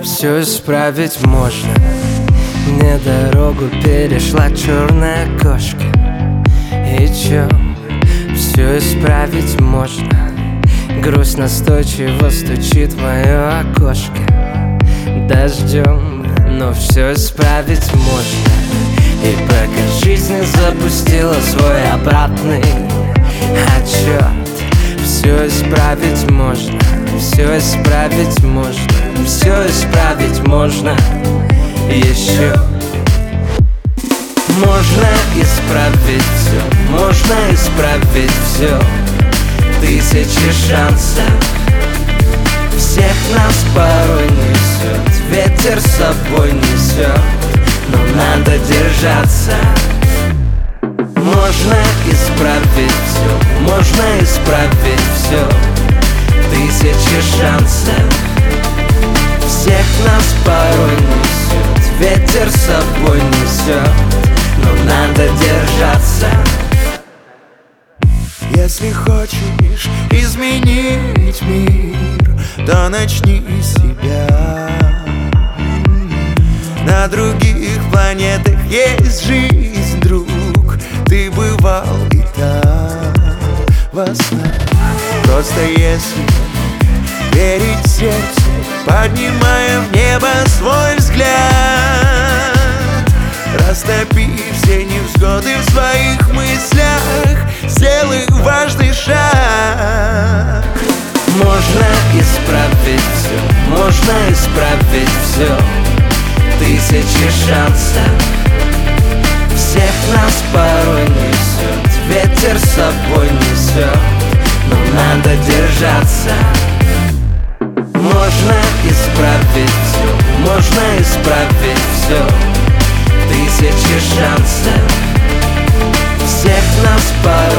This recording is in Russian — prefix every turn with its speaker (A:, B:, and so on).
A: все исправить можно. Мне дорогу перешла черная кошка. И чё, все исправить можно. Грусть настойчиво стучит в мое окошко дождем, но все исправить можно. И пока жизнь запустила свой обратный отчет, все исправить можно, все исправить можно, все исправить можно еще. Можно исправить все, можно исправить все. Тысячи шансов, всех нас порой несет, ветер с собой несет, но надо держаться. Можно исправить все, можно исправить все. Тысячи шансов, всех нас порой несет, ветер с собой несет, но надо держаться.
B: Если хочешь изменить мир, то начни с себя. На других планетах есть жизнь, друг. Ты бывал и там во снах. Просто если верить сердцу, поднимая в небо свой взгляд, растопи все невзгоды в своих мыслях, сделай важный шаг.
A: Можно исправить все, можно исправить все. Тысячи шансов, всех нас порой несет, ветер с собой несет, но надо держаться. Можно исправить все, можно исправить все. Тысячи шансов, всех нас порой